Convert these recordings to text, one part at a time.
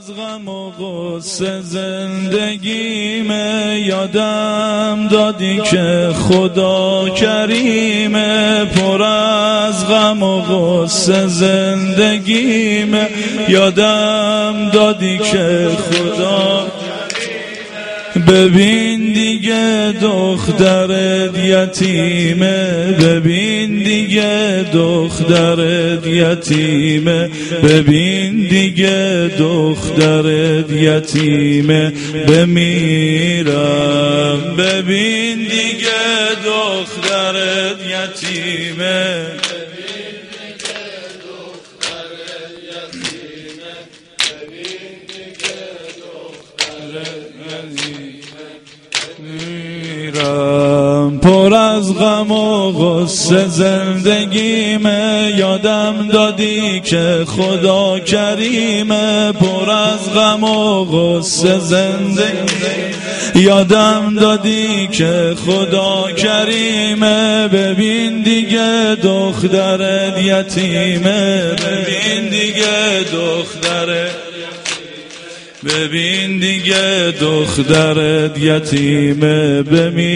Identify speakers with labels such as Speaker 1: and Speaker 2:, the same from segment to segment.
Speaker 1: از غم و غصه زندگیمه، یادم دادی که خدا کریمه. پر از غم و غصه زندگیمه، یادم دادی که خدا. ببین دیگه دخترت یتیمه، ببین دیگه دخترت یتیمه، ببین دیگه دخترت یتیمه. بمیرم ببین دیگه دخترت یتیمه. پر از غم و غصه زندگیمه، یادم دادی که خدا کریمه. پر از غم و غصه زندگیمه، یادم دادی که خدا کریمه. ببین دیگه دخترت یتیمه، ببین دیگه دخترت، ببین دیگه دخترت یتیمه.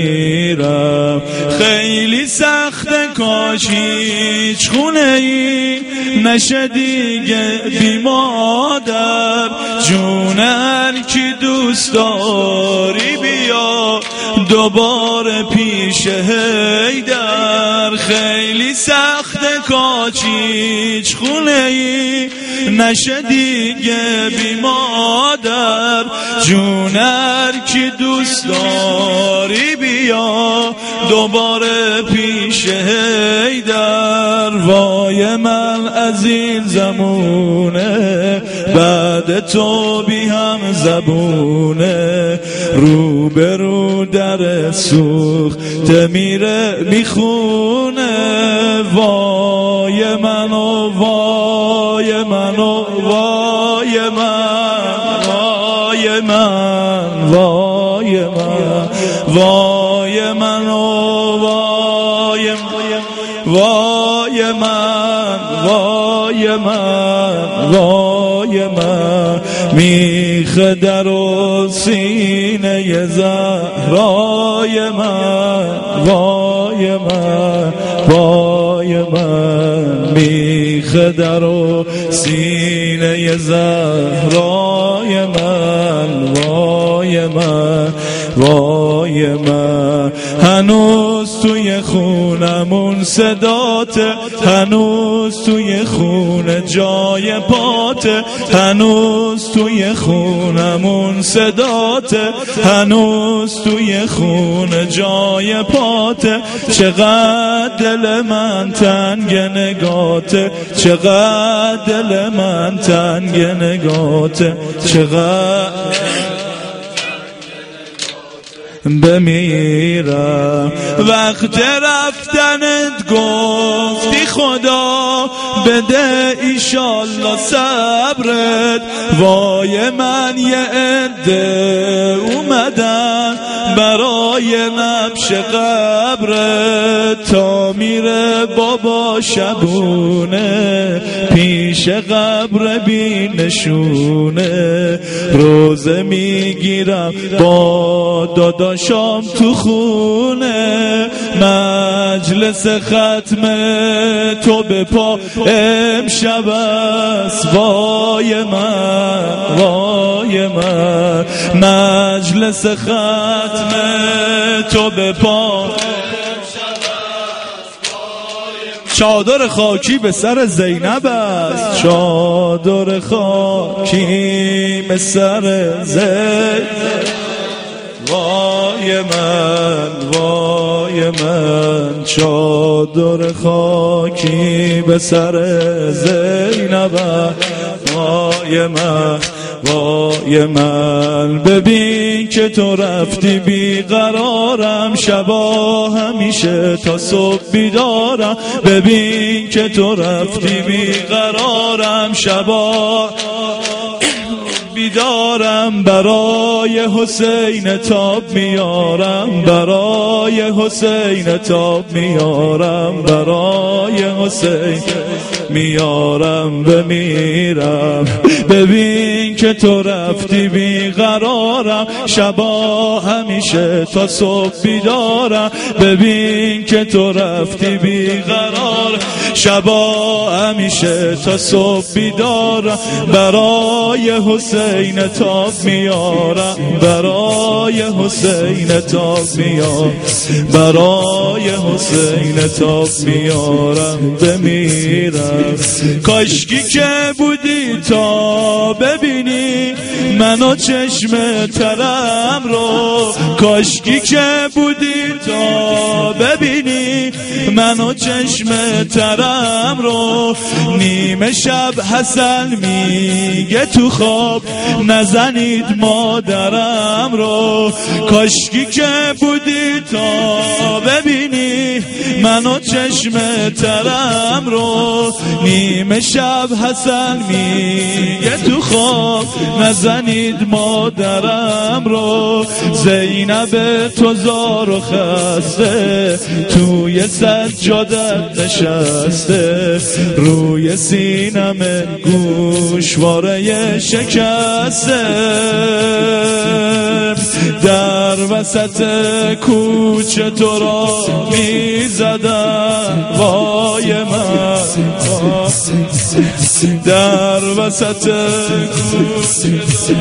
Speaker 1: بمیرم خیلی سخت، کاش هیچ خونه ای نشه دیگه بی مادر. جون هر کی دوست داری بیا دوباره پیش حیدر. خیلی سخت، کاش هیچ خونه ای نشه دیگه بی مادر. جون هر کی دوست داری بیا دوباره پیش حیدر. وای من از این زمونه، بعد تو بی هم زبونه. رو به رو در سوخت میره میخونه. وای من و وای من و وای من، وای من، وای من، وای من و وای من، وای من، وای من، وای من. میخه در و سینه زهرای من، وای من، وای من. میخه در و سینه زهرای من، وای من، وای من. هنوز توی خونمون صداته، هنوز توی خونه جای پاته. هنوز توی خونمون صداته، هنوز توی خونه جای پاته. چقدر دل من تنگ نگاته، چقدر دل من تنگ نگاته. چقدر بمیرم وقت رفتنت گفتی خدا بده ایشالله صبرت. وای من یه عده اومدن برای نبش قبرت. تا میره بابا شبونه پیش قبر بی نشونه. روزه میگیرم با داداشام تو خونه. مجلس ختم تو به پا امشب است. وای من، وای من. مجلس ختم تو به پا. چادر خاکی به سر زینب است، چادر خاکی به سر زینب. وای من، وای من. چادر خاکی به سر زینب. وای من، وای من. ببین که تو رفتی بیقرارم، شبا همیشه تا صبح بیدارم. ببین که تو رفتی بیقرارم، شبا بیدارم. برای حسین تاب میارم، برای حسین تاب میارم، برای حسین میارم. بمیرم ببین که تو رفتی بیقرارم، شبا همیشه تا صبح بیدارم. ببین که تو رفتی بیقرارم، شبا همیشه تا صبح بیدارم. برای حسین تاب میارم، برای حسین تاب میارم، برای حسین تاب میارم بمیرم. کاشکی که بودی تا ببینی منو چشم ترم رو، کاشکی که بودی تا ببینی منو چشم ترم رو. نیمه شب حسن میگه تو خواب نزنید مادرم رو. کاشکی که بودی تا ببینی منو چشم ترم رو. نیمه شب حسن میگه تو خواب نزنید مادرم رو. زینب تو زار و خسته توی سجادت نشسته، روی سینم گوشواره شکسته. در وسط کوچه تو را میزدم وای من، در وسط کوچه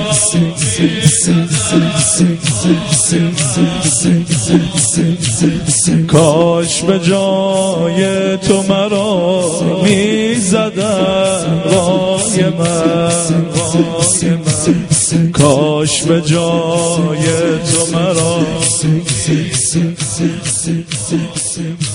Speaker 1: کاش به جای تو مرا میزدم وای من، وای من. کاش به جای تو مرا